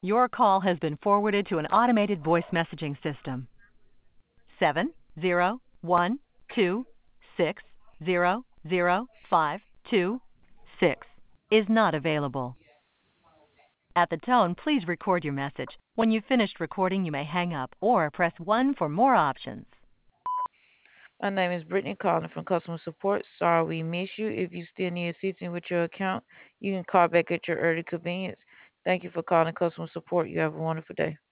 Your call has been forwarded to an automated voice messaging system. 70126005226 is not available. At the tone, please record your message. When you've finished recording, you may hang up or press 1 for more options. My name is Brittany calling from customer support. Sorry we missed you. If you still need assistance with your account, you can call back at your early convenience. Thank you for calling customer support. You have a wonderful day.